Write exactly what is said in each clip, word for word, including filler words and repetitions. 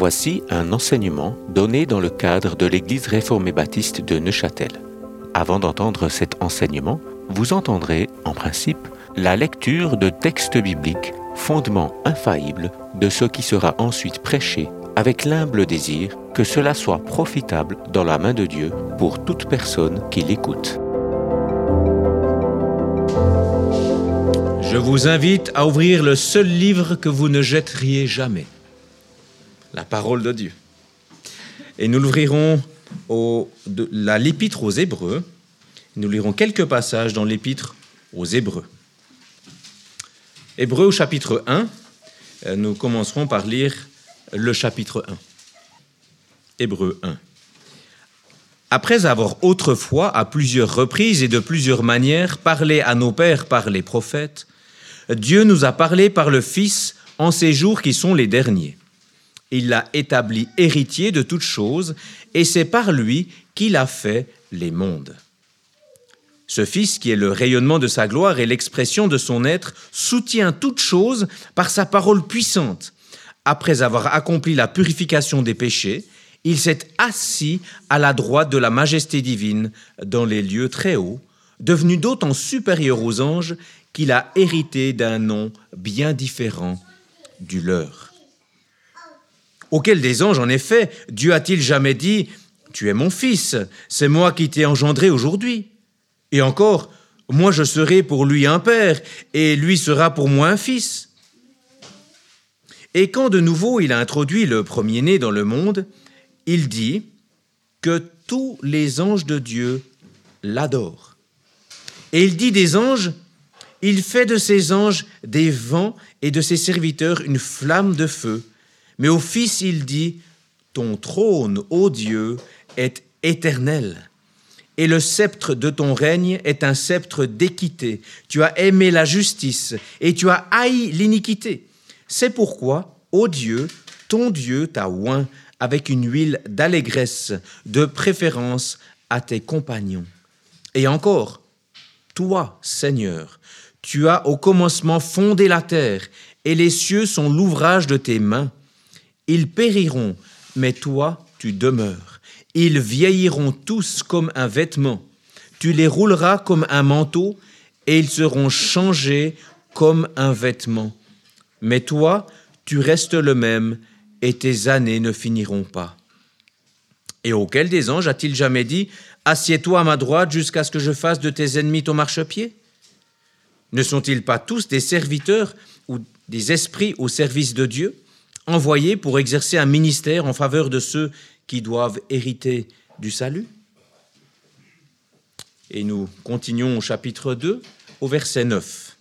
Voici un enseignement donné dans le cadre de l'Église réformée baptiste de Neuchâtel. Avant d'entendre cet enseignement, vous entendrez, en principe, la lecture de textes bibliques, fondement infaillible de ce qui sera ensuite prêché, avec l'humble désir que cela soit profitable dans la main de Dieu pour toute personne qui l'écoute. Je vous invite à ouvrir le seul livre que vous ne jetteriez jamais, la parole de Dieu. Et nous l'ouvrirons au, de, la, l'épître aux Hébreux. Nous lirons quelques passages dans l'épître aux Hébreux. Hébreux au chapitre un, nous commencerons par lire le chapitre un. Hébreux un. Après avoir autrefois, à plusieurs reprises et de plusieurs manières, parlé à nos pères par les prophètes, Dieu nous a parlé par le Fils en ces jours qui sont les derniers. Il l'a établi héritier de toutes choses, et c'est par lui qu'il a fait les mondes. Ce Fils, qui est le rayonnement de sa gloire et l'expression de son être, soutient toutes choses par sa parole puissante. Après avoir accompli la purification des péchés, il s'est assis à la droite de la majesté divine dans les lieux très hauts, devenu d'autant supérieur aux anges qu'il a hérité d'un nom bien différent du leur. Auquel des anges, en effet, Dieu a-t-il jamais dit « Tu es mon fils, c'est moi qui t'ai engendré aujourd'hui » Et encore, « Moi je serai pour lui un père, et lui sera pour moi un fils » Et quand de nouveau il a introduit le premier-né dans le monde, il dit que tous les anges de Dieu l'adorent. Et il dit des anges, il fait de ses anges des vents et de ses serviteurs une flamme de feu. Mais au Fils, il dit, ton trône, ô Dieu, est éternel. Et le sceptre de ton règne est un sceptre d'équité. Tu as aimé la justice et tu as haï l'iniquité. C'est pourquoi, ô Dieu, ton Dieu t'a oint avec une huile d'allégresse, de préférence à tes compagnons. Et encore, toi, Seigneur, tu as au commencement fondé la terre, et les cieux sont l'ouvrage de tes mains. Ils périront, mais toi, tu demeures. Ils vieilliront tous comme un vêtement. Tu les rouleras comme un manteau, et ils seront changés comme un vêtement. Mais toi, tu restes le même, et tes années ne finiront pas. Et auquel des anges a-t-il jamais dit « Assieds-toi à ma droite jusqu'à ce que je fasse de tes ennemis ton marchepied » Ne sont-ils pas tous des serviteurs ou des esprits au service de Dieu, envoyés pour exercer un ministère en faveur de ceux qui doivent hériter du salut? Et nous continuons au chapitre deux, au verset neuf.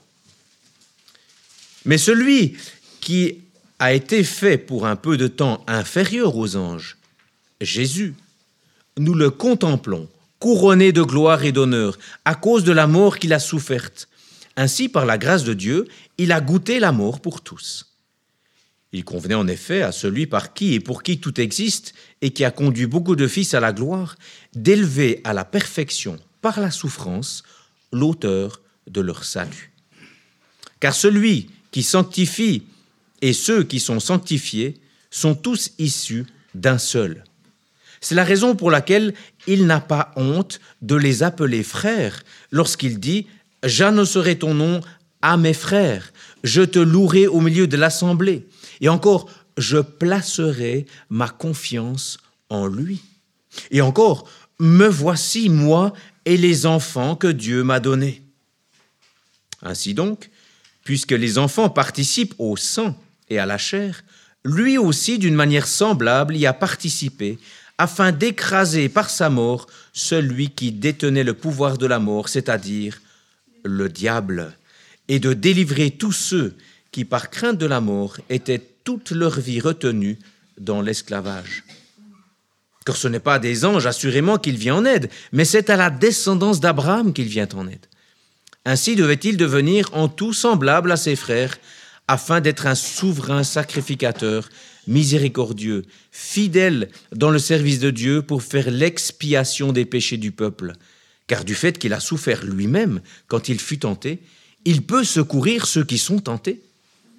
Mais celui qui a été fait pour un peu de temps inférieur aux anges, Jésus, nous le contemplons, couronné de gloire et d'honneur, à cause de la mort qu'il a soufferte. Ainsi, par la grâce de Dieu, il a goûté la mort pour tous. Il convenait en effet à celui par qui et pour qui tout existe et qui a conduit beaucoup de fils à la gloire, d'élever à la perfection, par la souffrance, l'auteur de leur salut. Car celui qui sanctifie et ceux qui sont sanctifiés sont tous issus d'un seul. C'est la raison pour laquelle il n'a pas honte de les appeler frères lorsqu'il dit « J'annoncerai ton nom à mes frères, je te louerai au milieu de l'assemblée. » Et encore, « Je placerai ma confiance en lui. » Et encore, « Me voici, moi et les enfants que Dieu m'a donnés. » Ainsi donc, puisque les enfants participent au sang et à la chair, lui aussi, d'une manière semblable, y a participé, afin d'écraser par sa mort celui qui détenait le pouvoir de la mort, c'est-à-dire le diable, et de délivrer tous ceux qui, par crainte de la mort, étaient toute leur vie retenus dans l'esclavage. Car ce n'est pas des anges, assurément, qu'il vient en aide, mais c'est à la descendance d'Abraham qu'il vient en aide. Ainsi devait-il devenir en tout semblable à ses frères, afin d'être un souverain sacrificateur, miséricordieux, fidèle dans le service de Dieu pour faire l'expiation des péchés du peuple. Car du fait qu'il a souffert lui-même quand il fut tenté, il peut secourir ceux qui sont tentés.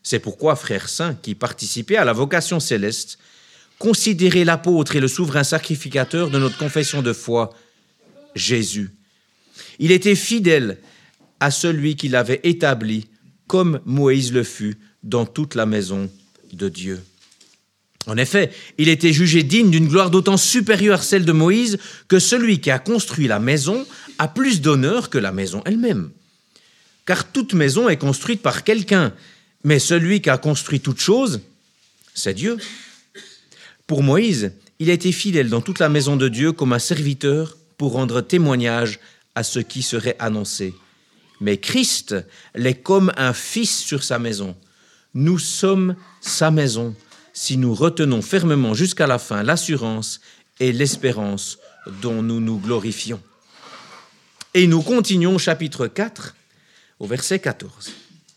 C'est pourquoi, frères saints, qui participez à la vocation céleste, considérez l'apôtre et le souverain sacrificateur de notre confession de foi, Jésus. Il était fidèle à celui qui l'avait établi, comme Moïse le fut dans toute la maison de Dieu. En effet, il était jugé digne d'une gloire d'autant supérieure à celle de Moïse que celui qui a construit la maison a plus d'honneur que la maison elle-même. Car toute maison est construite par quelqu'un, mais celui qui a construit toute chose, c'est Dieu. Pour Moïse, il a été fidèle dans toute la maison de Dieu comme un serviteur pour rendre témoignage à ce qui serait annoncé. Mais Christ l'est comme un fils sur sa maison. Nous sommes sa maison si nous retenons fermement jusqu'à la fin l'assurance et l'espérance dont nous nous glorifions. Et nous continuons au chapitre quatre, au verset quatorze.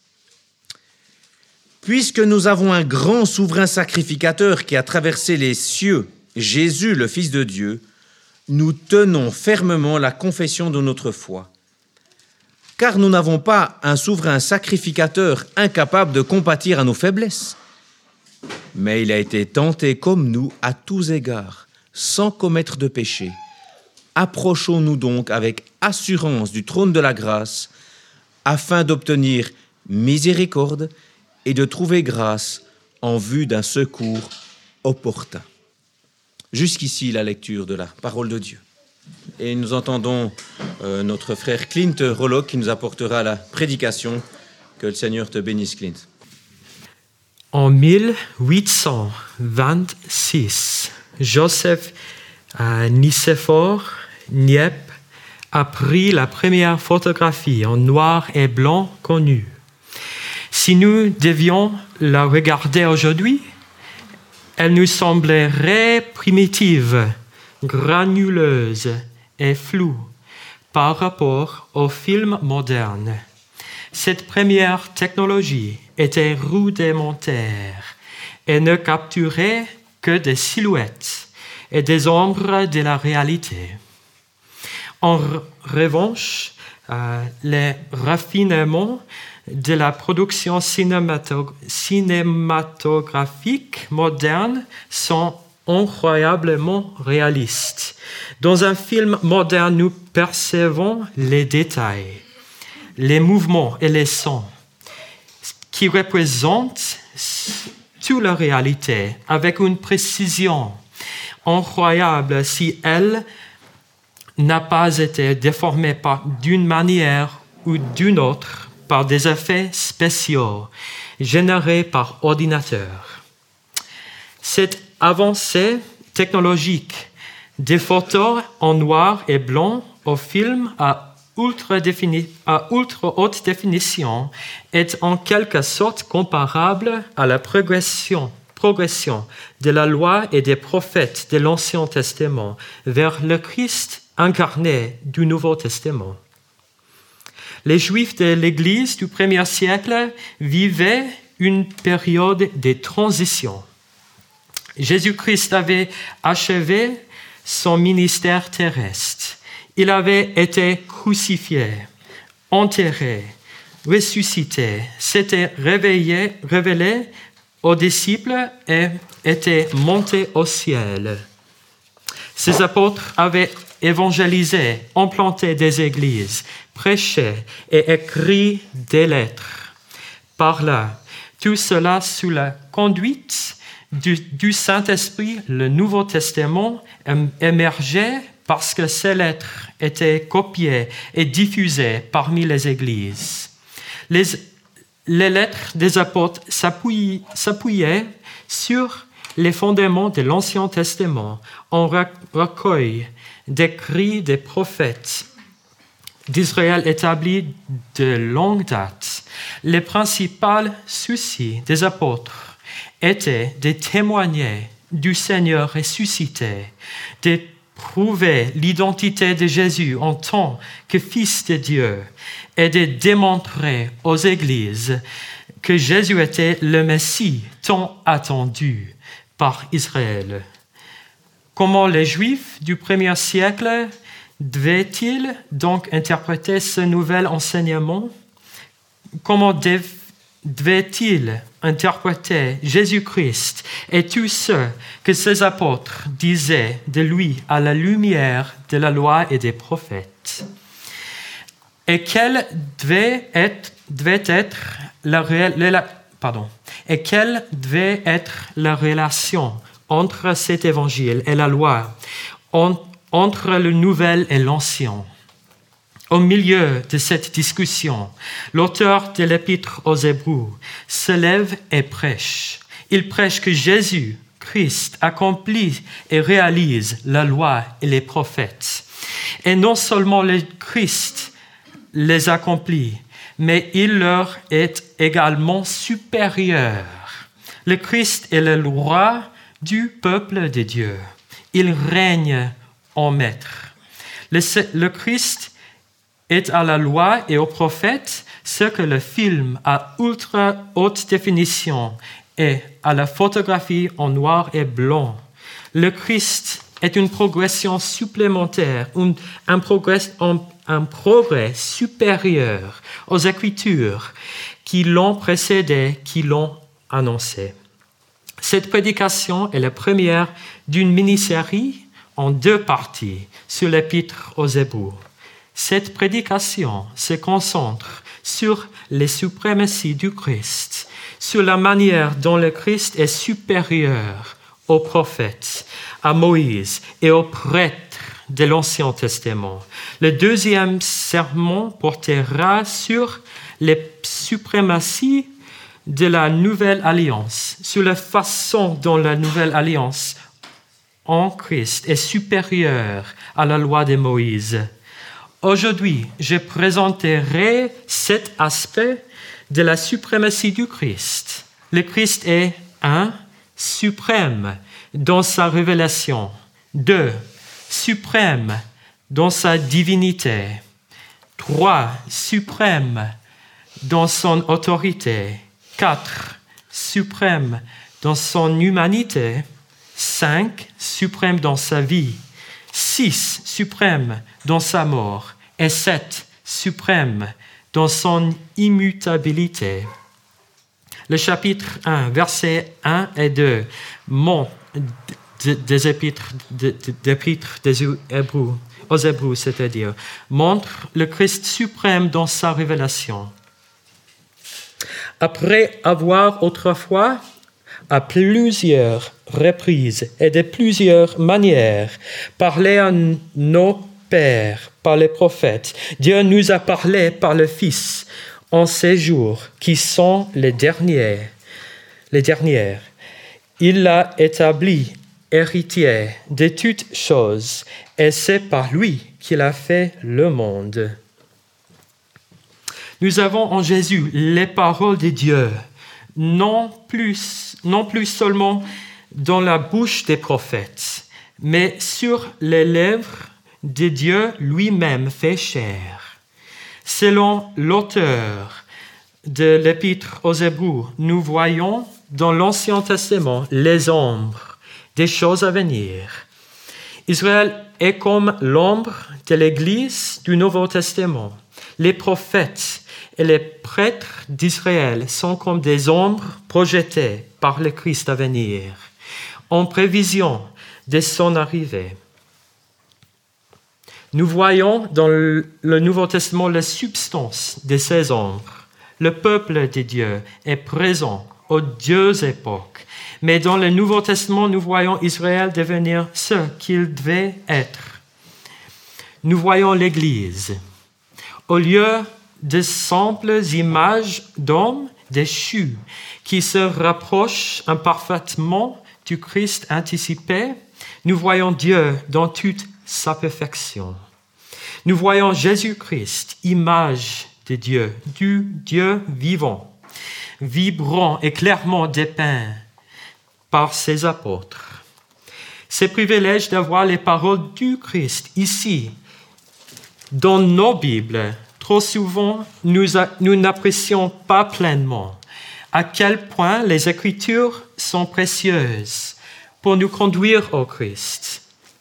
Puisque nous avons un grand souverain sacrificateur qui a traversé les cieux, Jésus, le Fils de Dieu, nous tenons fermement la confession de notre foi. Car nous n'avons pas un souverain sacrificateur incapable de compatir à nos faiblesses, mais il a été tenté comme nous à tous égards, sans commettre de péché. Approchons-nous donc avec assurance du trône de la grâce, afin d'obtenir miséricorde et de trouver grâce en vue d'un secours opportun. Jusqu'ici, la lecture de la parole de Dieu. Et nous entendons euh, notre frère Clint Rollock qui nous apportera la prédication. Que le Seigneur te bénisse, Clint. En mille huit cent vingt-six, Joseph euh, Nicéphore Niepce a pris la première photographie en noir et blanc connue. Si nous devions la regarder aujourd'hui, elle nous semblerait primitive, granuleuse et floue par rapport aux films modernes. Cette première technologie était rudimentaire et ne capturait que des silhouettes et des ombres de la réalité. En revanche, euh, les raffinements de la production cinématographique moderne sont incroyablement réalistes. Dans un film moderne, nous percevons les détails, les mouvements et les sons qui représentent toute la réalité avec une précision incroyable si elle n'a pas été déformée par, d'une manière ou d'une autre par des effets spéciaux générés par ordinateur. Cette avancée technologique des photos en noir et blanc au film à ultra, défini- à ultra haute définition est en quelque sorte comparable à la progression, progression de la loi et des prophètes de l'Ancien Testament vers le Christ incarné du Nouveau Testament. Les Juifs de l'Église du premier siècle vivaient une période de transition. Jésus-Christ avait achevé son ministère terrestre. Il avait été crucifié, enterré, ressuscité, s'était réveillé, révélé aux disciples et était monté au ciel. Ses apôtres avaient évangélisé, implanté des églises, prêché et écrit des lettres. Par là, tout cela sous la conduite du, du Saint-Esprit, le Nouveau Testament émergeait parce que ces lettres étaient copiées et diffusées parmi les églises. Les, les lettres des apôtres s'appuyaient, s'appuyaient sur les fondements de l'Ancien Testament en recueil d'écrits des prophètes d'Israël établis de longue date. Les principaux soucis des apôtres étaient de témoigner du Seigneur ressuscité, de prouver l'identité de Jésus en tant que Fils de Dieu et de démontrer aux églises que Jésus était le Messie tant attendu par Israël. Comment les Juifs du premier siècle devaient-ils donc interpréter ce nouvel enseignement? Comment dev- devait-il interpréter Jésus-Christ et tout ce que ses apôtres disaient de lui à la lumière de la loi et des prophètes? Et quelle devait être, devait être la, la, pardon, et quelle devait être la relation entre cet évangile et la loi, en, entre le nouvel et l'ancien? Au milieu de cette discussion, l'auteur de l'Épître aux Hébreux se lève et prêche. Il prêche que Jésus, Christ, accomplit et réalise la loi et les prophètes. Et non seulement le Christ les accomplit, mais il leur est également supérieur. Le Christ est le roi du peuple de Dieu. Il règne en maître. Le, le Christ est à la loi et aux prophètes ce que le film à ultra haute définition est à la photographie en noir et blanc. Le Christ est une progression supplémentaire, un, un, progrès, un, un progrès supérieur aux Écritures qui l'ont précédé, qui l'ont annoncé. Cette prédication est la première d'une mini-série en deux parties sur l'Épître aux Hébreux. Cette prédication se concentre sur les suprématies du Christ, sur la manière dont le Christ est supérieur aux prophètes, à Moïse et aux prêtres de l'Ancien Testament. Le deuxième sermon portera sur les suprématies de la Nouvelle Alliance, sur la façon dont la Nouvelle Alliance en Christ est supérieure à la loi de Moïse. Aujourd'hui, je présenterai cet aspect de la suprématie du Christ. Le Christ est un, suprême dans sa révélation. Deux, suprême dans sa divinité. Trois, suprême dans son autorité. Quatre, suprême dans son humanité. Cinq, suprême dans sa vie. Six, suprême dans sa mort. Et sept, suprême dans son immutabilité. Le chapitre un, versets un et deux, montre des épîtres, d'épîtres des Hébreux, aux Hébreux, c'est-à-dire, montre le Christ suprême dans sa révélation. Après avoir autrefois, à plusieurs reprises et de plusieurs manières, parlé à nos pères par les prophètes, Dieu nous a parlé par le Fils en ces jours qui sont les derniers. Les dernières. Il l'a établi héritier de toutes choses et c'est par lui qu'il a fait le monde. Nous avons en Jésus les paroles de Dieu, non plus, non plus seulement dans la bouche des prophètes, mais sur les lèvres de Dieu lui-même fait chair. Selon l'auteur de l'Épître aux Hébreux, nous voyons dans l'Ancien Testament les ombres des choses à venir. Israël est comme l'ombre de l'Église du Nouveau Testament. Les prophètes et les prêtres d'Israël sont comme des ombres projetées par le Christ à venir, en prévision de son arrivée. Nous voyons dans le Nouveau Testament la substance de ces ombres. Le peuple de Dieu est présent aux deux époques. Mais dans le Nouveau Testament, nous voyons Israël devenir ce qu'il devait être. Nous voyons l'Église. Au lieu de simples images d'hommes déchus qui se rapprochent imparfaitement du Christ anticipé, nous voyons Dieu dans toute sa perfection. Nous voyons Jésus-Christ, image de Dieu, du Dieu vivant, vibrant et clairement dépeint par ses apôtres. C'est privilège d'avoir les paroles du Christ ici, dans nos Bibles. Trop souvent, nous, a, nous n'apprécions pas pleinement à quel point les Écritures sont précieuses pour nous conduire au Christ.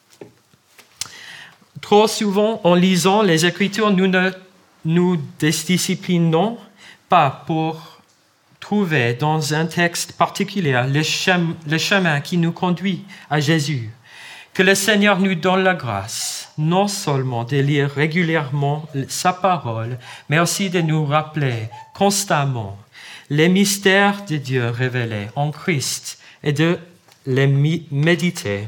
Trop souvent, en lisant les Écritures, nous ne nous disciplinons pas pour trouver dans un texte particulier le chemin, le chemin qui nous conduit à Jésus. Que le Seigneur nous donne la grâce, non seulement de lire régulièrement sa parole, mais aussi de nous rappeler constamment les mystères de Dieu révélés en Christ et de les méditer.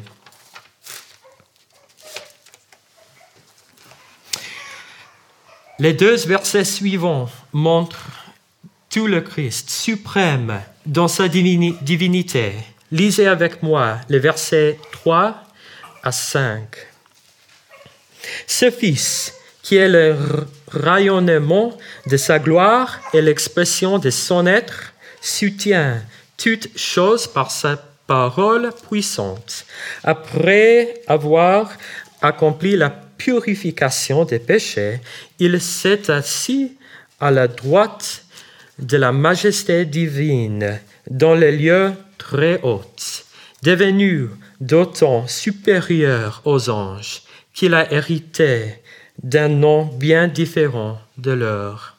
Les deux versets suivants montrent tout le Christ suprême dans sa divini- divinité. Lisez avec moi les versets trois à cinq. Ce Fils, qui est le rayonnement de sa gloire et l'expression de son être, soutient toutes choses par sa parole puissante. Après avoir accompli la purification des péchés, il s'est assis à la droite de la majesté divine dans les lieux très hauts, devenu d'autant supérieur aux anges qu'il a hérité d'un nom bien différent de leur.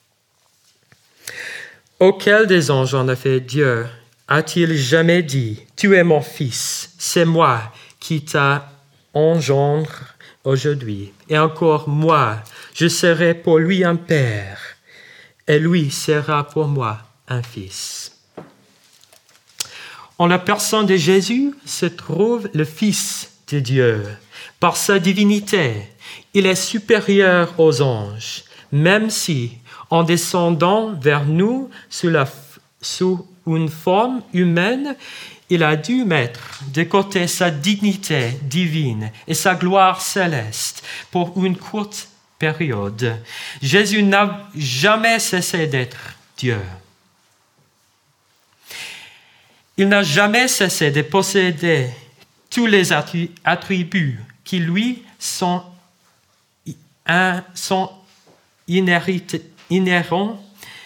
Auquel des anges, en effet, Dieu a-t-il jamais dit « Tu es mon fils, c'est moi qui t'a engendre aujourd'hui. Et encore moi, je serai pour lui un père, et lui sera pour moi un fils. » En la personne de Jésus se trouve le Fils de Dieu. Par sa divinité, il est supérieur aux anges, même si, en descendant vers nous sous, la, sous une forme humaine, il a dû mettre de côté sa dignité divine et sa gloire céleste pour une courte période. Jésus n'a jamais cessé d'être Dieu. Il n'a jamais cessé de posséder tous les attributs qui lui sont, sont inhérents,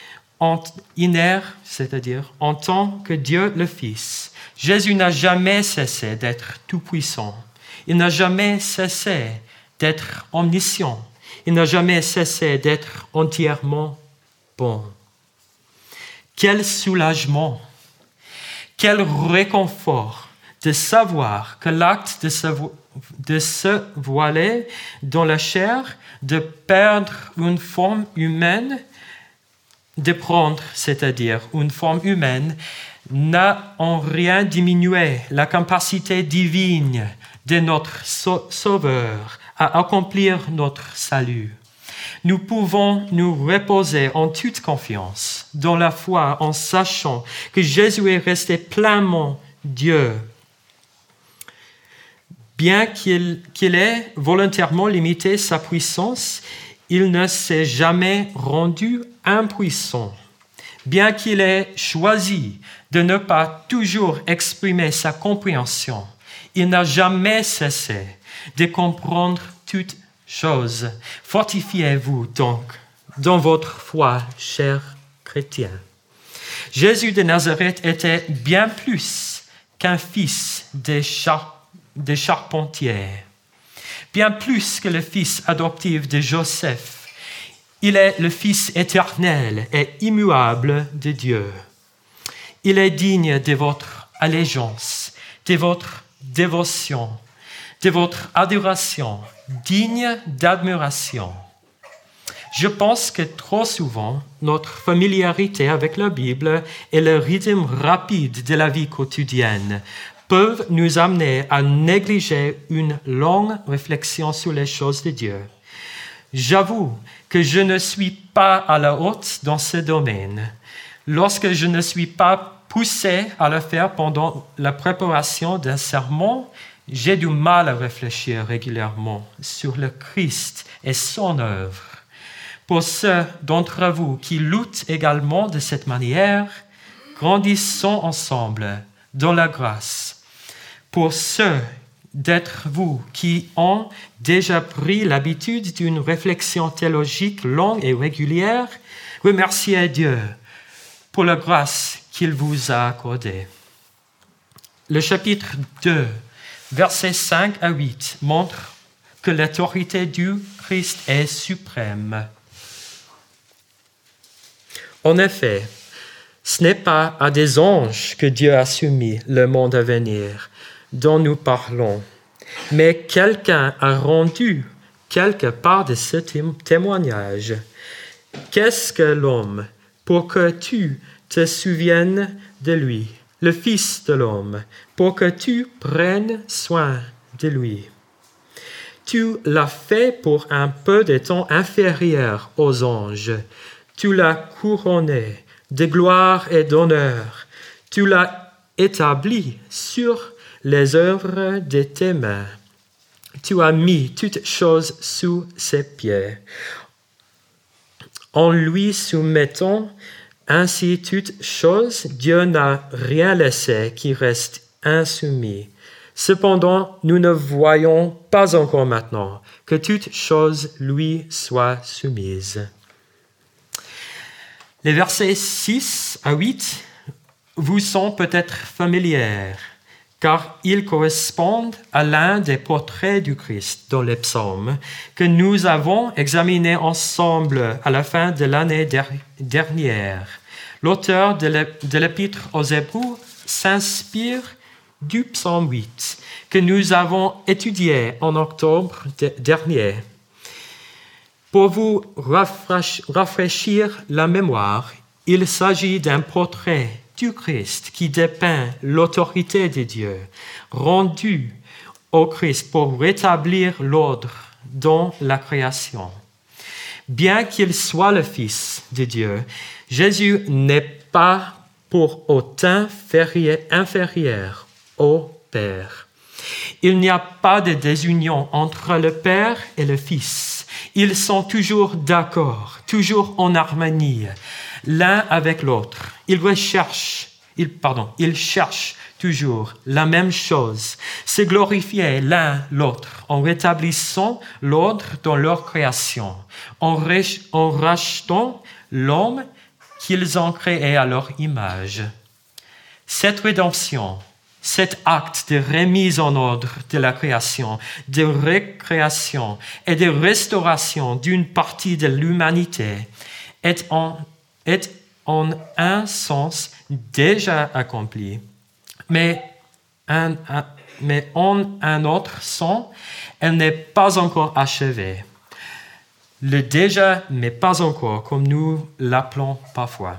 c'est-à-dire en tant que Dieu le Fils. Jésus n'a jamais cessé d'être tout-puissant. Il n'a jamais cessé d'être omniscient. Il n'a jamais cessé d'être entièrement bon. Quel soulagement! Quel réconfort de savoir que l'acte de se, de se voiler dans la chair, de perdre une forme humaine, de prendre, c'est-à-dire une forme humaine, n'a en rien diminué la capacité divine de notre Sauveur à accomplir notre salut. Nous pouvons nous reposer en toute confiance dans la foi en sachant que Jésus est resté pleinement Dieu. Bien qu'il, qu'il ait volontairement limité sa puissance, il ne s'est jamais rendu impuissant. Bien qu'il ait choisi de ne pas toujours exprimer sa compréhension, il n'a jamais cessé de comprendre toutes choses. Fortifiez-vous donc dans votre foi, chers chrétiens. Jésus de Nazareth était bien plus qu'un fils des, char- des charpentiers, bien plus que le fils adoptif de Joseph. Il est le Fils éternel et immuable de Dieu. Il est digne de votre allégeance, de votre dévotion, de votre adoration, digne d'admiration. Je pense que trop souvent, notre familiarité avec la Bible et le rythme rapide de la vie quotidienne peuvent nous amener à négliger une longue réflexion sur les choses de Dieu. J'avoue que je ne suis pas à la hauteur dans ce domaine. Lorsque je ne suis pas poussé à le faire pendant la préparation d'un sermon, j'ai du mal à réfléchir régulièrement sur le Christ et son œuvre. Pour ceux d'entre vous qui luttent également de cette manière, grandissons ensemble dans la grâce. Pour ceux d'entre vous qui ont déjà pris l'habitude d'une réflexion théologique longue et régulière, remerciez Dieu pour la grâce qu'il vous a accordée. Le chapitre deux, versets cinq à huit, montre que l'autorité du Christ est suprême. En effet, Ce n'est pas à des anges que Dieu a soumis le monde à venir dont nous parlons, mais quelqu'un a rendu quelque part de ce témoignage. Qu'est-ce que l'homme pour que tu te souviennes de lui, le Fils de l'homme, pour que tu prennes soin de lui? Tu l'as fait pour un peu de temps inférieur aux anges. Tu l'as couronné de gloire et d'honneur. Tu l'as établi sur les œuvres de tes mains. Tu as mis toutes choses sous ses pieds. En lui soumettant ainsi toutes choses, Dieu n'a rien laissé qui reste insoumis. Cependant, nous ne voyons pas encore maintenant que toutes choses lui soient soumises. Les versets six à huit vous sont peut-être familiers, car ils correspondent à l'un des portraits du Christ dans les psaumes que nous avons examinés ensemble à la fin de l'année dernière. L'auteur de l'Épître aux Hébreux s'inspire du psaume huit que nous avons étudié en octobre dernier. Pour vous rafraîchir la mémoire, il s'agit d'un portrait du Christ qui dépeint l'autorité de Dieu, rendue au Christ pour rétablir l'ordre dans la création. Bien qu'il soit le Fils de Dieu, Jésus n'est pas pour autant inférieur au Père. Il n'y a pas de désunion entre le Père et le Fils. Ils sont toujours d'accord, toujours en harmonie, l'un avec l'autre. Ils recherchent, ils, pardon, ils cherchent toujours la même chose, se glorifier l'un l'autre en rétablissant l'ordre dans leur création, en, rach- en rachetant l'homme qu'ils ont créé à leur image. Cette rédemption, cet acte de remise en ordre de la création, de récréation et de restauration d'une partie de l'humanité est en, est en un sens déjà accompli, mais, un, un, mais en un autre sens, elle n'est pas encore achevée. Le déjà, mais pas encore, comme nous l'appelons parfois.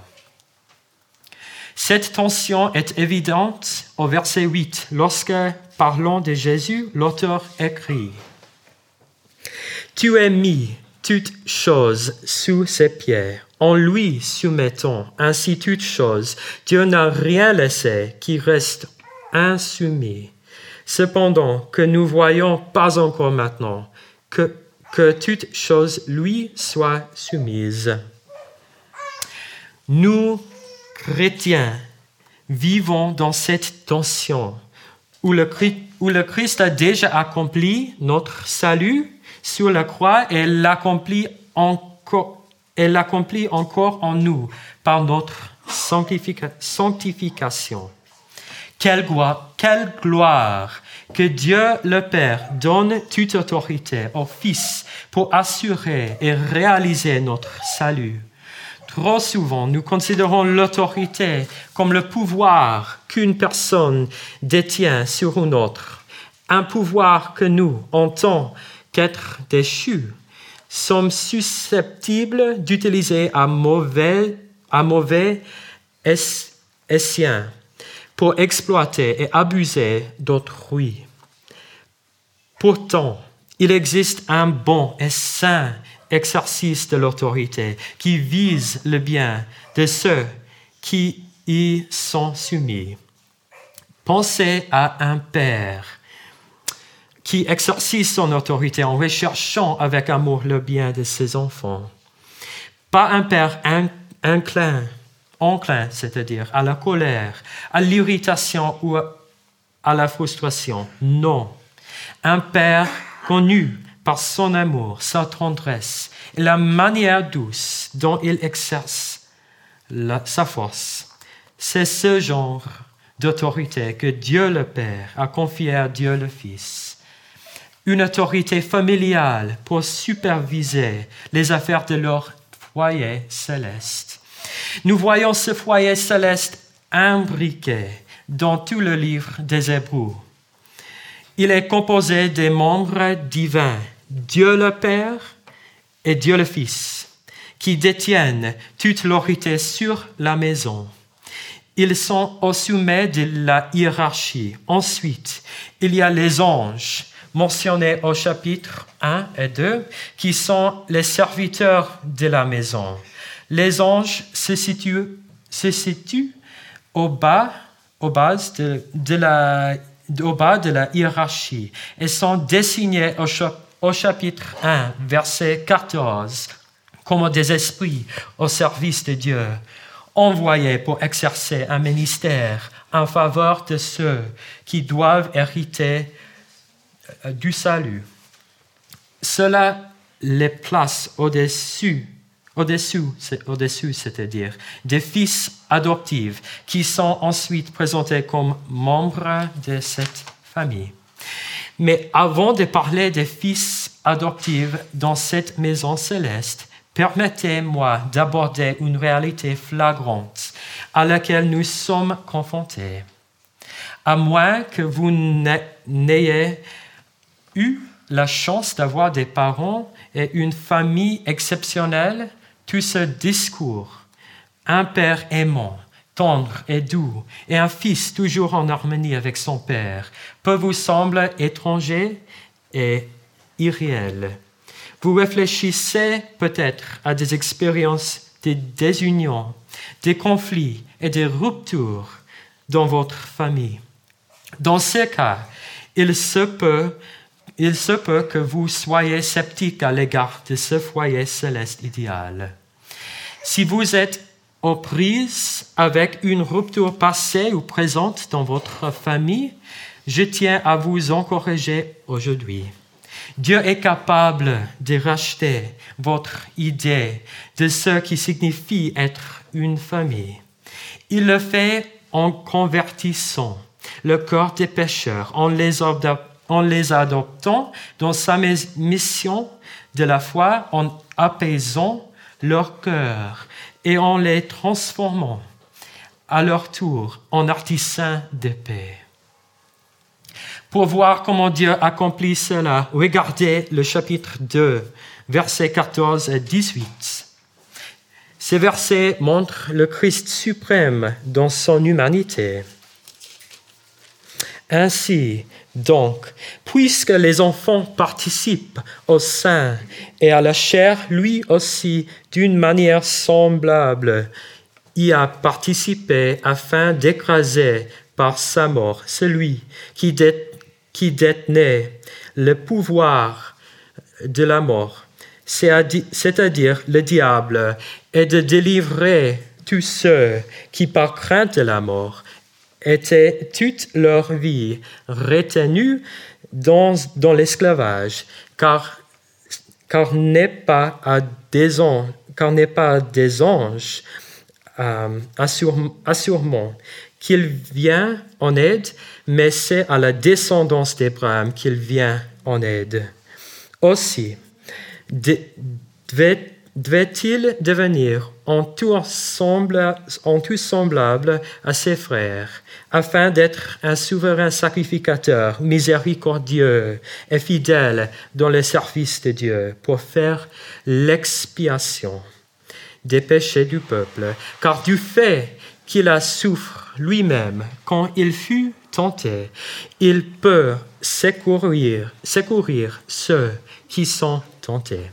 Cette tension est évidente au verset huit, lorsque, parlant de Jésus, l'auteur écrit « Tu as mis toutes choses sous ses pieds, en lui soumettant ainsi toutes choses. Dieu n'a rien laissé qui reste insoumis. Cependant que nous voyons pas encore maintenant que, que toutes choses lui soient soumises. » Nous, chrétiens, vivons dans cette tension où le, où le Christ a déjà accompli notre salut sur la croix et l'accomplit encore, et l'accomplit encore en nous par notre sanctifica, sanctification. Quelle gloire, quelle gloire que Dieu le Père donne toute autorité au Fils pour assurer et réaliser notre salut. Trop souvent, nous considérons l'autorité comme le pouvoir qu'une personne détient sur une autre, un pouvoir que nous, en tant qu'êtres déchus, sommes susceptibles d'utiliser à mauvais, à mauvais escient pour exploiter et abuser d'autrui. Pourtant, il existe un bon et sain exercice de l'autorité qui vise le bien de ceux qui y sont soumis. Pensez à un père qui exerce son autorité en recherchant avec amour le bien de ses enfants. Pas un père inclin, enclin, c'est-à-dire à la colère, à l'irritation ou à la frustration. Non. Un père connu par son amour, sa tendresse et la manière douce dont il exerce la, sa force. C'est ce genre d'autorité que Dieu le Père a confié à Dieu le Fils. Une autorité familiale pour superviser les affaires de leur foyer céleste. Nous voyons ce foyer céleste imbriqué dans tout le livre des Hébreux. Il est composé des membres divins, Dieu le Père et Dieu le Fils, qui détiennent toute l'autorité sur la maison. Ils sont au sommet de la hiérarchie. Ensuite, il y a les anges, mentionnés au chapitre un et deux, qui sont les serviteurs de la maison. Les anges se situent, se situent au bas, au bas de, de la, au bas de la hiérarchie et sont désignés au, au chapitre un, verset quatorze, comme des esprits au service de Dieu, envoyés pour exercer un ministère en faveur de ceux qui doivent hériter du salut. Cela les place au-dessus, au-dessus, au-dessus, c'est-à-dire des fils adoptifs qui sont ensuite présentés comme membres de cette famille. Mais avant de parler des fils adoptifs dans cette maison céleste, permettez-moi d'aborder une réalité flagrante à laquelle nous sommes confrontés. À moins que vous n'ayez eu la chance d'avoir des parents et une famille exceptionnelle, tout ce discours, un père aimant, tendre et doux, et un fils toujours en harmonie avec son père, peut vous sembler étranger et irréel. Vous réfléchissez peut-être à des expériences de désunion, des conflits et des ruptures dans votre famille. Dans ce cas, il se peut, il se peut que vous soyez sceptique à l'égard de ce foyer céleste idéal. Si vous êtes aux prises avec une rupture passée ou présente dans votre famille, je tiens à vous encourager aujourd'hui. Dieu est capable de racheter votre idée de ce qui signifie être une famille. Il le fait en convertissant le cœur des pécheurs, en les, adop- en les adoptant dans sa mission de la foi, en apaisant leur cœur et en les transformant à leur tour en artisans de paix. Pour voir comment Dieu accomplit cela, regardez le chapitre deux, versets quatorze et dix-huit. Ces versets montrent le Christ suprême dans son humanité. Ainsi, donc, puisque les enfants participent au sein et à la chair, lui aussi, d'une manière semblable, y a participé afin d'écraser par sa mort celui qui, dé- qui détenait le pouvoir de la mort, c'est-à-dire le diable, et de délivrer tous ceux qui, par crainte de la mort, étaient toute leur vie retenus dans, dans l'esclavage, car, car n'est pas à des anges, car n'est pas à des anges euh, assure, assurément qu'il vient en aide, mais c'est à la descendance d'Abraham qu'il vient en aide. Aussi, devait, devait-il devenir en tout, ensemble, en tout semblable à ses frères, afin d'être un souverain sacrificateur, miséricordieux et fidèle dans le service de Dieu, pour faire l'expiation des péchés du peuple, car du fait qu'il a souffert lui-même quand il fut tenté, il peut secourir, secourir ceux qui sont tentés.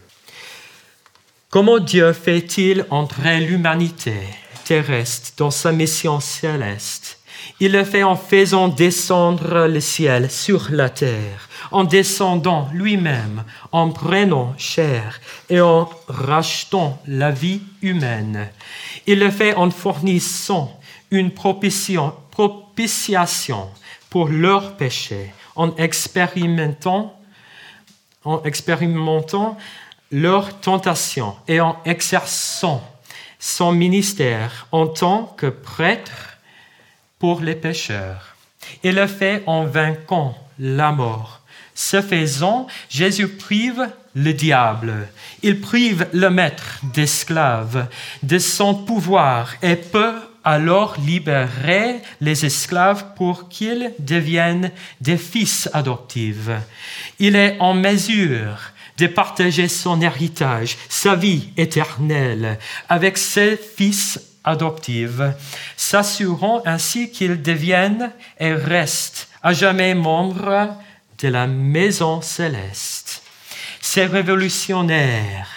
Comment Dieu fait-il entrer l'humanité terrestre dans sa mission céleste? Il le fait en faisant descendre le ciel sur la terre, en descendant lui-même, en prenant chair et en rachetant la vie humaine. Il le fait en fournissant une propitiation, propitiation pour leurs péchés, en expérimentant, en expérimentant leur tentation et en exerçant son ministère en tant que prêtre pour les pécheurs. Il le fait en vainquant la mort. Ce faisant, Jésus prive le diable. Il prive le maître d'esclaves de son pouvoir et peut alors libérer les esclaves pour qu'ils deviennent des fils adoptifs. Il est en mesure de partager son héritage, sa vie éternelle, avec ses fils adoptifs, s'assurant ainsi qu'ils deviennent et restent à jamais membres de la maison céleste. C'est révolutionnaire.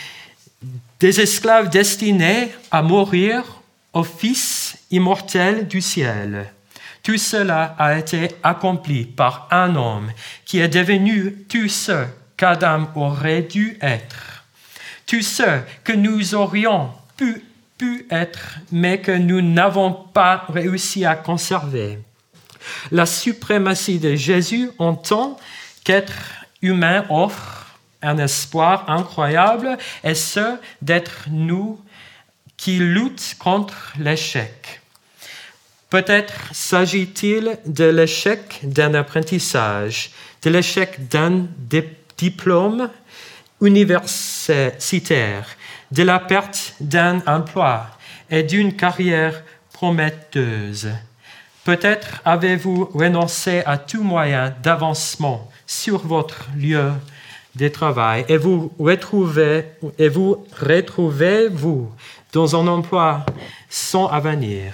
Des esclaves destinés à mourir au Fils immortel du ciel. Tout cela a été accompli par un homme qui est devenu tout ce qu'Adam aurait dû être. Tout ce que nous aurions pu, pu être, mais que nous n'avons pas réussi à conserver. La suprématie de Jésus en tant qu'être humain offre un espoir incroyable, et ce, d'être nous qui luttent contre l'échec. Peut-être s'agit-il de l'échec d'un apprentissage, de l'échec d'un diplôme universitaire, de la perte d'un emploi et d'une carrière prometteuse. Peut-être avez-vous renoncé à tout moyen d'avancement sur votre lieu de travail et vous retrouvez, et vous retrouvez-vous dans un emploi sans avenir.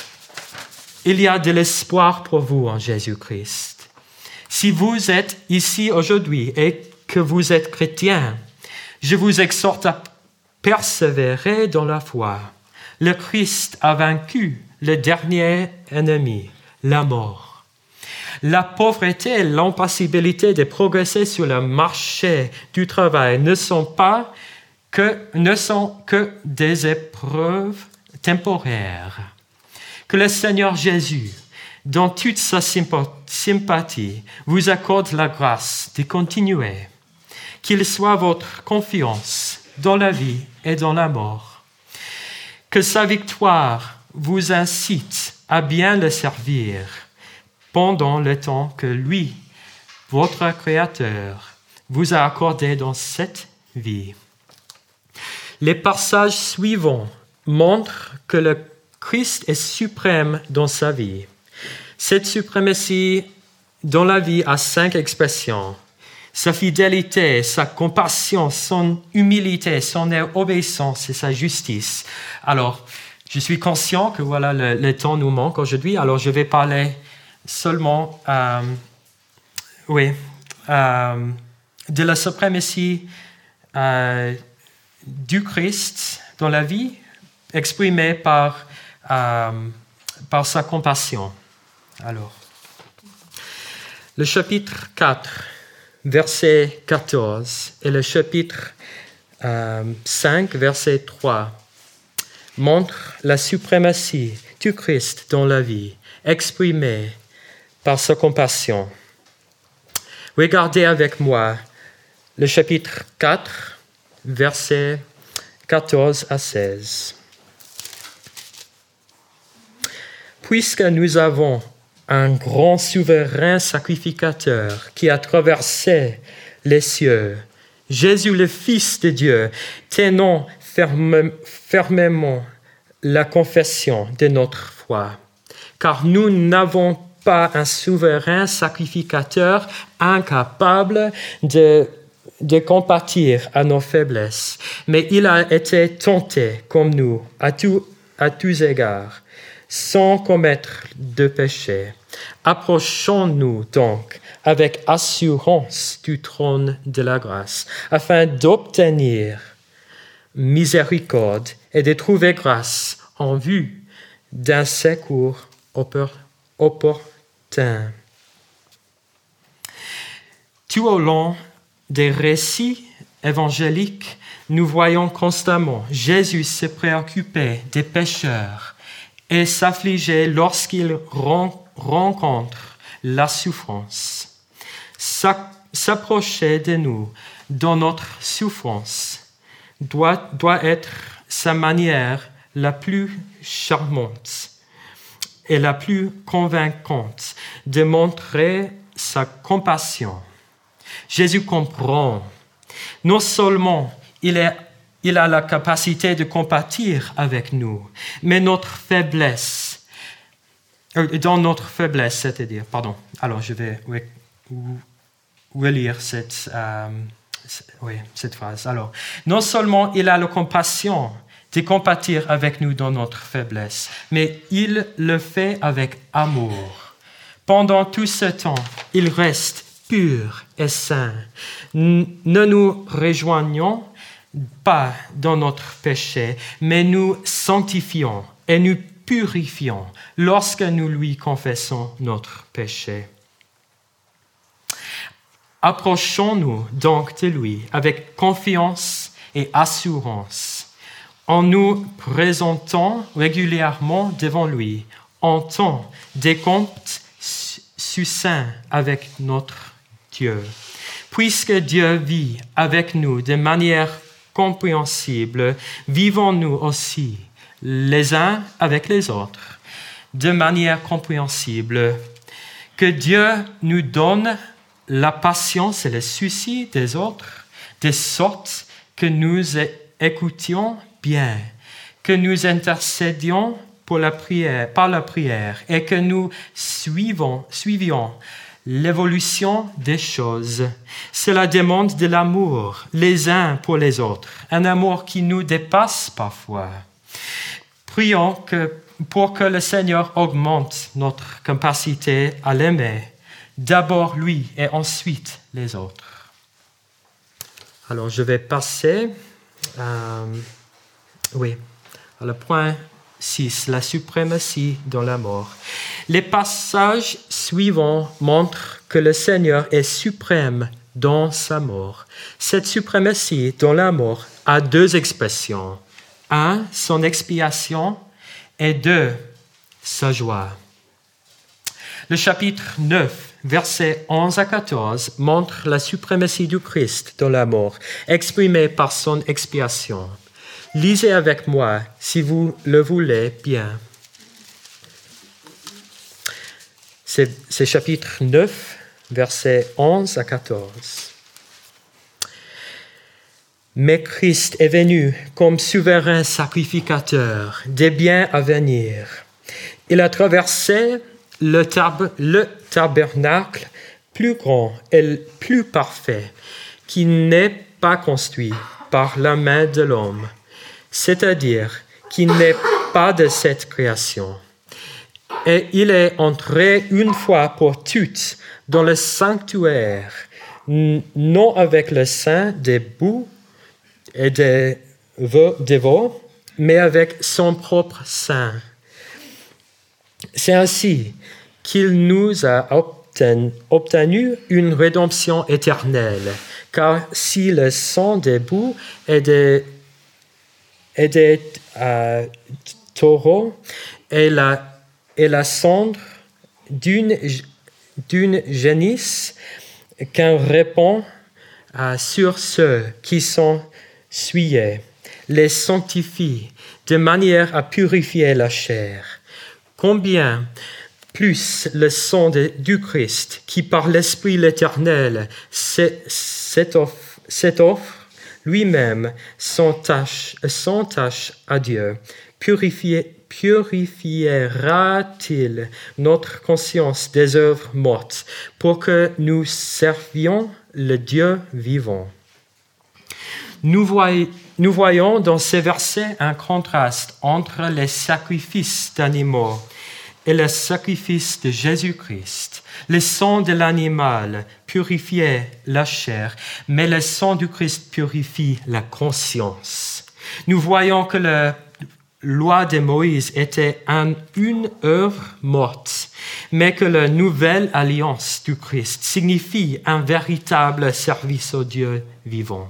Il y a de l'espoir pour vous en Jésus-Christ. Si vous êtes ici aujourd'hui et que vous êtes chrétien, je vous exhorte à persévérer dans la foi. Le Christ a vaincu le dernier ennemi, la mort. La pauvreté et l'impossibilité de progresser sur le marché du travail ne sont pas que, ne sont que des épreuves temporaires. Que le Seigneur Jésus, dans toute sa sympathie, vous accorde la grâce de continuer. Qu'il soit votre confiance dans la vie et dans la mort. Que sa victoire vous incite à bien le servir pendant le temps que lui, votre Créateur, vous a accordé dans cette vie. Les passages suivants montrent que le Christ est suprême dans sa vie. Cette suprématie dans la vie a cinq expressions. Sa fidélité, sa compassion, son humilité, son obéissance et sa justice. Alors, je suis conscient que voilà, le, le temps nous manque aujourd'hui, alors je vais parler seulement euh, oui, euh, de la suprématie euh, du Christ dans la vie exprimée par, euh, par sa compassion. Alors, le chapitre quatre, verset quatorze, et le chapitre euh, cinq, verset trois, montrent la suprématie du Christ dans la vie, exprimée par sa compassion. Regardez avec moi le chapitre quatre, versets quatorze à seize. Puisque nous avons un grand souverain sacrificateur qui a traversé les cieux, Jésus le Fils de Dieu, tenons ferme, fermement la confession de notre foi, car nous n'avons pas un souverain sacrificateur incapable de, de compatir à nos faiblesses, mais il a été tenté comme nous à, tout, à tous égards, sans commettre de péché. Approchons-nous donc avec assurance du trône de la grâce, afin d'obtenir miséricorde et de trouver grâce en vue d'un secours opportun. Tout au long des récits évangéliques, nous voyons constamment Jésus se préoccuper des pécheurs et s'affliger lorsqu'il rencontre la souffrance. S'approcher de nous dans notre souffrance doit, doit être sa manière la plus charmante et la plus convaincante de montrer sa compassion. Jésus comprend Non seulement il, est, il a la capacité de compatir avec nous, mais notre faiblesse, dans notre faiblesse, c'est-à-dire, pardon, alors je vais relire cette, euh, oui, cette phrase. Alors, non seulement il a la compassion de compatir avec nous dans notre faiblesse, mais il le fait avec amour. Pendant tout ce temps, il reste pur et saint. Ne nous rejoignons pas dans notre péché, mais nous sanctifions et nous purifions lorsque nous lui confessons notre péché. Approchons-nous donc de lui avec confiance et assurance, en nous présentant régulièrement devant lui, en temps des comptes succincts avec notre Dieu. Puisque Dieu vit avec nous de manière compréhensible, vivons-nous aussi les uns avec les autres de manière compréhensible. Que Dieu nous donne la patience et le souci des autres, de sorte que nous écoutions bien, que nous intercédions pour la prière, par la prière et que nous suivons, suivions l'évolution des choses. Cela demande de l'amour les uns pour les autres, un amour qui nous dépasse parfois. Prions que, pour que le Seigneur augmente notre capacité à l'aimer, d'abord lui et ensuite les autres. Alors je vais passer euh, oui, à le point six, la suprématie dans la mort. Les passages suivants montrent que le Seigneur est suprême dans sa mort. Cette suprématie dans la mort a deux expressions. Un, son expiation, et deux, sa joie. Le chapitre neuf, versets onze à quatorze, montre la suprématie du Christ dans la mort, exprimée par son expiation. Lisez avec moi, si vous le voulez bien. C'est, c'est chapitre neuf, versets onze à quatorze. Mais Christ est venu comme souverain sacrificateur des biens à venir. Il a traversé le, tab- le tabernacle plus grand et plus parfait qui n'est pas construit par la main de l'homme, c'est-à-dire qui n'est pas de cette création. Et il est entré une fois pour toutes dans le sanctuaire, non avec le sang des boucs et des veaux, mais avec son propre sang. C'est ainsi qu'il nous a obtenu une rédemption éternelle, car si le sang des boucs et des, et des euh, taureaux et la, et la cendre d'une, d'une génisse qu'un répand euh, sur ceux qui sont souillés, les sanctifie de manière à purifier la chair. Combien plus le sang de, du Christ, qui par l'Esprit l'Éternel s'offre, s'offre lui-même sans tâche, sans tâche à Dieu, purifier, purifiera-t-il notre conscience des œuvres mortes pour que nous servions le Dieu vivant. Nous voyons, nous voyons dans ces versets un contraste entre les sacrifices d'animaux et le sacrifice de Jésus-Christ. Le sang de l'animal purifiait la chair, mais le sang du Christ purifie la conscience. Nous voyons que la loi de Moïse était un, une œuvre morte, mais que la nouvelle alliance du Christ signifie un véritable service au Dieu vivant.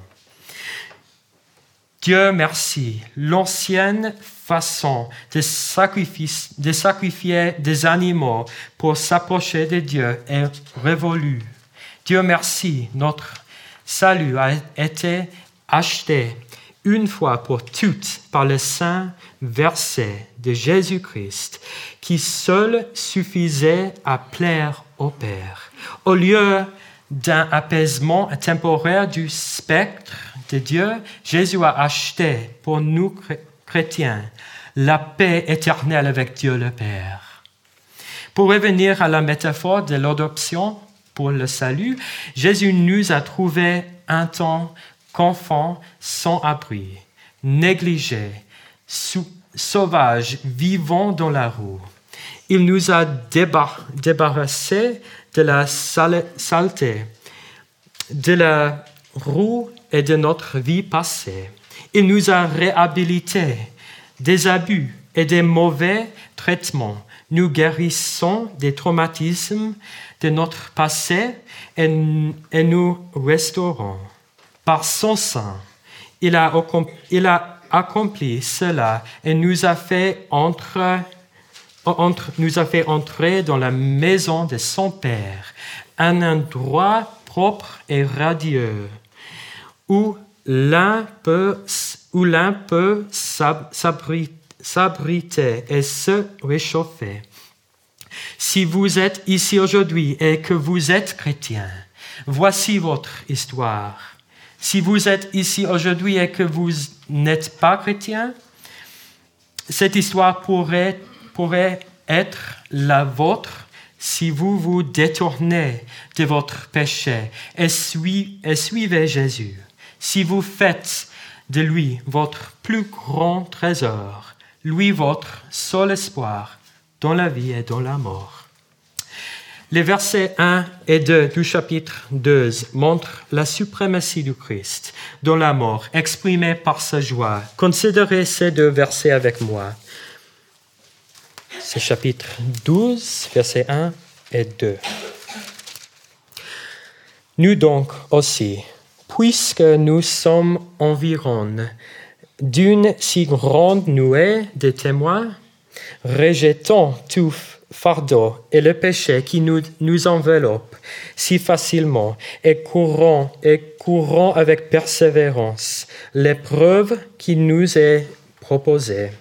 Dieu merci, l'ancienne façon de, de sacrifier des animaux pour s'approcher de Dieu est révolue. Dieu merci, notre salut a été acheté une fois pour toutes par le saint verset de Jésus-Christ, qui seul suffisait à plaire au Père. Au lieu d'un apaisement temporaire du spectre de Dieu, Jésus a acheté pour nous chrétiens la paix éternelle avec Dieu le Père. Pour revenir à la métaphore de l'adoption pour le salut, Jésus nous a trouvé un temps qu'enfants sans abri, négligés, sous, sauvages, vivant dans la rue. Il nous a débar- débarrassés de la sale- saleté, de la roue et de notre vie passée. Il nous a réhabilités des abus et des mauvais traitements. Nous guérissons des traumatismes de notre passé et, et nous restaurons. Par son sang, il a, il a accompli cela et nous a fait entrer, entre, nous a fait entrer dans la maison de son Père, un endroit propre et radieux, où l'un peut, où l'un peut s'abriter, s'abriter et se réchauffer. Si vous êtes ici aujourd'hui et que vous êtes chrétien, voici votre histoire. Si vous êtes ici aujourd'hui et que vous n'êtes pas chrétien, cette histoire pourrait, pourrait être la vôtre si vous vous détournez de votre péché et, sui, et suivez Jésus. Si vous faites de lui votre plus grand trésor, lui votre seul espoir dans la vie et dans la mort. Les versets un et deux du chapitre douze montrent la suprématie du Christ dans la mort, exprimée par sa joie. Considérez ces deux versets avec moi. C'est chapitre douze, versets un et deux. Nous donc aussi, puisque nous sommes environ d'une si grande nuée de témoins, rejetons tout fardeau et le péché qui nous, nous enveloppe si facilement et courons, et courons avec persévérance l'épreuve qui nous est proposée.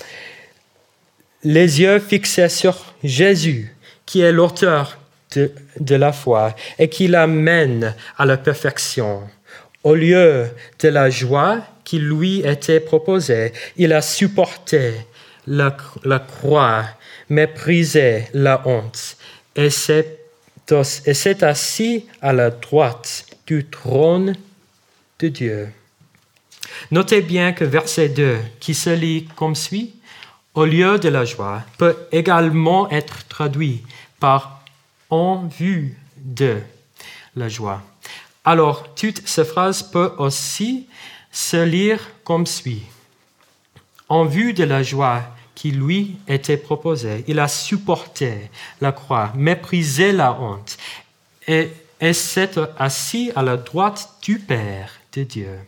Les yeux fixés sur Jésus, qui est l'auteur de, de la foi et qui l'amène à la perfection. Au lieu de la joie qui lui était proposée, il a supporté la, la croix, méprisé la honte et s'est, et s'est assis à la droite du trône de Dieu. Notez bien que verset deux, qui se lit comme suit, au lieu de la joie, peut également être traduit par en vue de la joie. Alors, toute cette phrase peut aussi se lire comme suit. En vue de la joie qui lui était proposée, il a supporté la croix, méprisé la honte et, et s'est assis à la droite du Père de Dieu.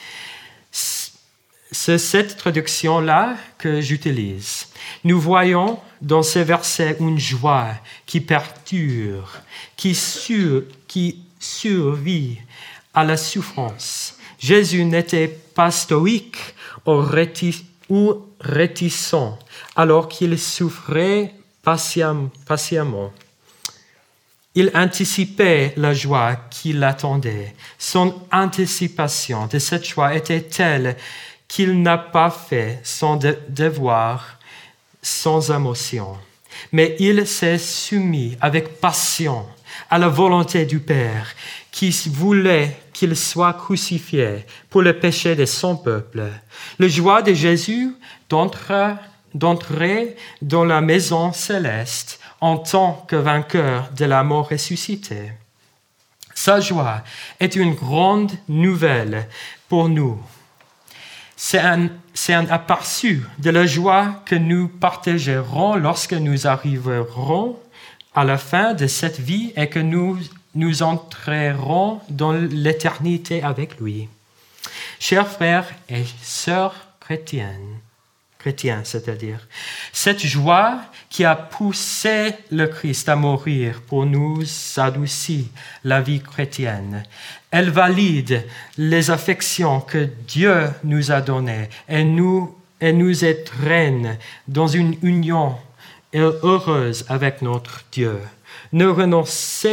C'est cette traduction-là que j'utilise. Nous voyons dans ces versets une joie qui perdure, qui, sur, qui survit à la souffrance. Jésus n'était pas stoïque ou réticent alors qu'il souffrait patiemment. Il anticipait la joie qui l'attendait. Son anticipation de cette joie était telle qu'il n'a pas fait son de- devoir sans émotion. Mais il s'est soumis avec passion à la volonté du Père qui voulait qu'il soit crucifié pour le péché de son peuple. La joie de Jésus d'entrer, d'entrer dans la maison céleste en tant que vainqueur de la mort ressuscitée. Sa joie est une grande nouvelle pour nous. C'est un, c'est un aperçu de la joie que nous partagerons lorsque nous arriverons à la fin de cette vie et que nous nous entrerons dans l'éternité avec lui. Chers frères et sœurs chrétiennes, chrétiens, c'est-à-dire, cette joie qui a poussé le Christ à mourir pour nous adoucir la vie chrétienne, elle valide les affections que Dieu nous a données et nous, et nous entraîne dans une union heureuse avec notre Dieu. Ne renoncez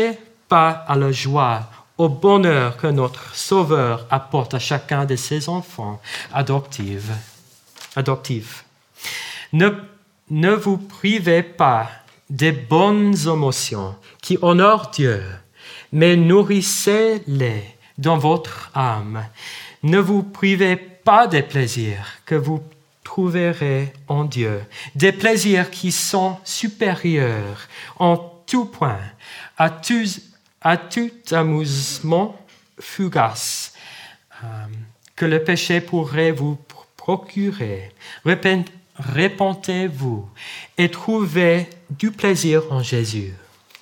pas à la joie, au bonheur que notre Sauveur apporte à chacun de ses enfants adoptifs. adoptifs. Ne, ne vous privez pas des bonnes émotions qui honorent Dieu, mais nourrissez-les dans votre âme. Ne vous privez pas des plaisirs que vous trouverez en Dieu, des plaisirs qui sont supérieurs en tout point à tout, à tout amusement fugace euh, que le péché pourrait vous procurer. Repent, Repentez-vous et trouvez du plaisir en Jésus.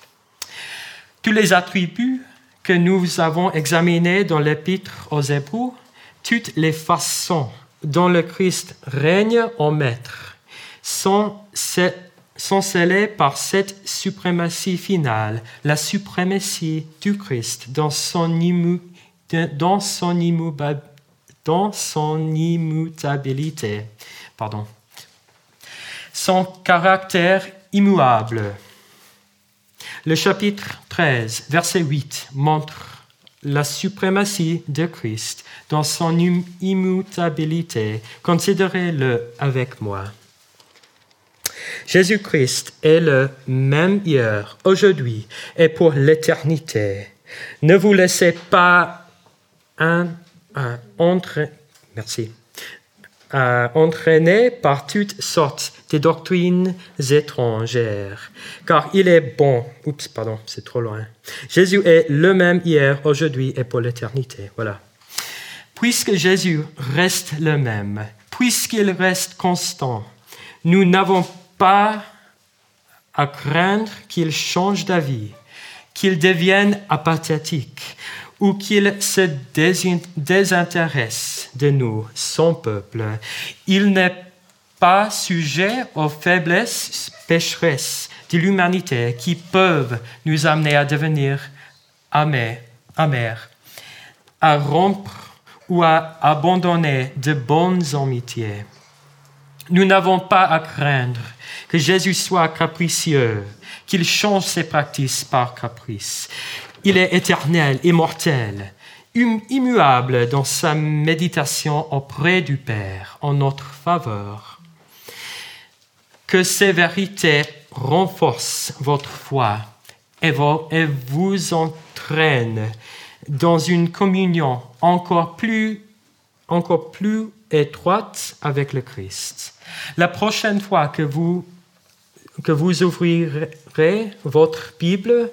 Tous les attributs que nous avons examinés dans l'Épître aux Hébreux, toutes les façons dont le Christ règne en maître, sont, sont scellées par cette suprématie finale, la suprématie du Christ dans son, immu, dans son, immuba, dans son immutabilité. Pardon. Son caractère immuable. Le chapitre treize, verset huit, montre la suprématie de Christ dans son immutabilité. Considérez-le avec moi. Jésus-Christ est le même hier, aujourd'hui et pour l'éternité. Ne vous laissez pas un, un, entre, merci. Euh, entraîné par toutes sortes de doctrines étrangères, car il est bon. Oups, pardon, c'est trop loin. Jésus est le même hier, aujourd'hui et pour l'éternité. Voilà. Puisque Jésus reste le même, puisqu'il reste constant, nous n'avons pas à craindre qu'il change d'avis, qu'il devienne apathique ou qu'il se désintéresse de nous, son peuple. Il n'est pas sujet aux faiblesses pécheresses de l'humanité qui peuvent nous amener à devenir amers, amers, à rompre ou à abandonner de bonnes amitiés. Nous n'avons pas à craindre que Jésus soit capricieux, qu'il change ses pratiques par caprice. Il est éternel, immortel, immuable dans sa méditation auprès du Père en notre faveur. Que ces vérités renforcent votre foi et vous entraînent dans une communion encore plus, encore plus étroite avec le Christ. La prochaine fois que vous, que vous ouvrirez votre Bible,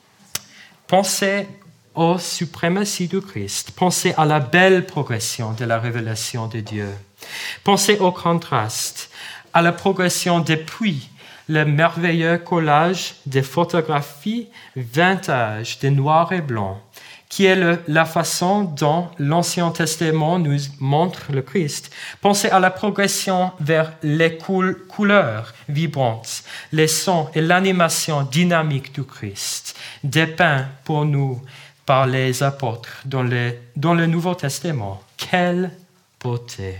pensez aux suprématies du Christ. Pensez à la belle progression de la révélation de Dieu. Pensez au contraste, à la progression depuis le merveilleux collage des photographies vintage de noir et blanc, qui est le, la façon dont l'Ancien Testament nous montre le Christ. Pensez à la progression vers les coul- couleurs vibrantes, les sons et l'animation dynamique du Christ, dépeints pour nous par les apôtres dans le, dans le Nouveau Testament. Quelle beauté!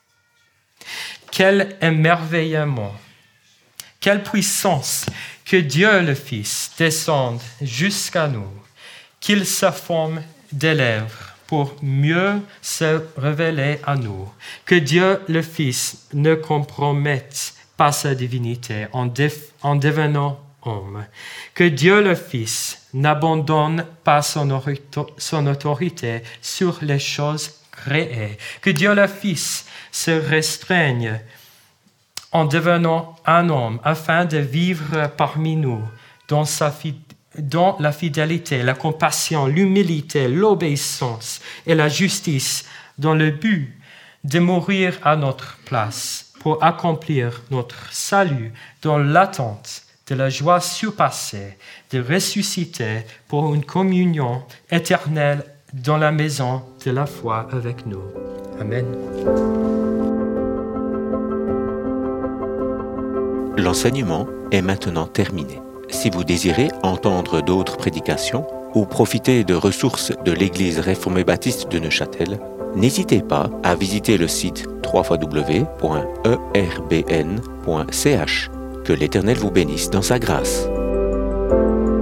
Quel émerveillement! Quelle puissance que Dieu le Fils descende jusqu'à nous, qu'il se forme des lèvres pour mieux se révéler à nous, que Dieu le Fils ne compromette pas sa divinité en, def- en devenant homme, que Dieu le Fils n'abandonne pas son, orito- son autorité sur les choses créées, que Dieu le Fils se restreigne en devenant un homme afin de vivre parmi nous dans, sa fi- dans la fidélité, la compassion, l'humilité, l'obéissance et la justice dans le but de mourir à notre place pour accomplir notre salut dans l'attente de la joie surpassée de ressusciter pour une communion éternelle dans la maison de la foi avec nous. Amen. L'enseignement est maintenant terminé. Si vous désirez entendre d'autres prédications ou profiter de ressources de l'Église réformée baptiste de Neuchâtel, n'hésitez pas à visiter le site w w w point e r b n point c h. Que l'Éternel vous bénisse dans sa grâce.